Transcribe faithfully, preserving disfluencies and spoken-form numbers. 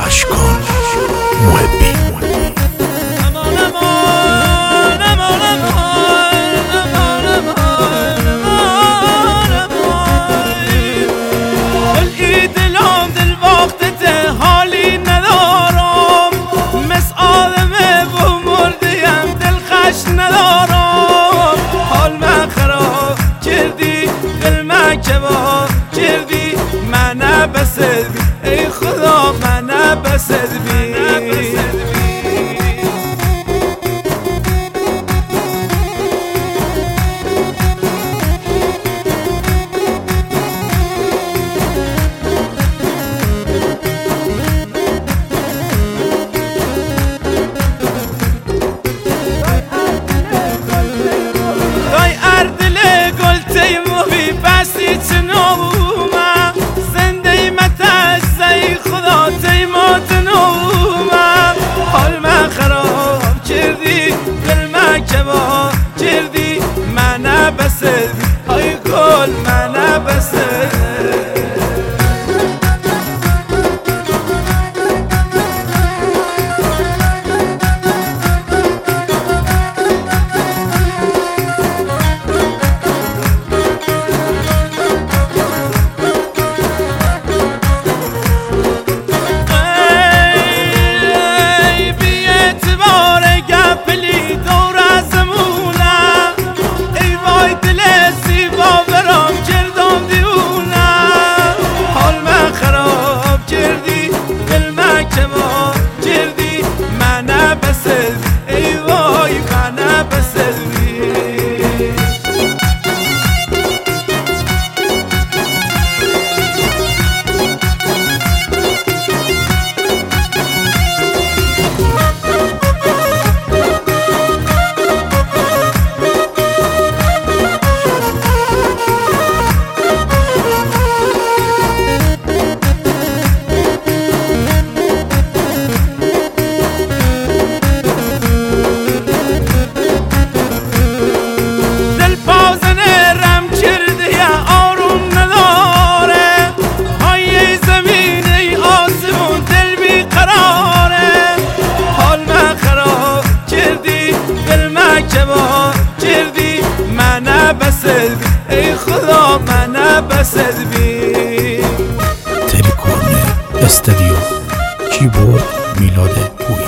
اشکان محبی. بسد بی ای خدا منه بسد بی رای اردل گل تیمو بی بسی چنو چردی منه بسد ای گل منه بسد. چردی منه بسد بی ای خدا منه بسد بی. تریکون استودیو کیبورد میلاد پویا.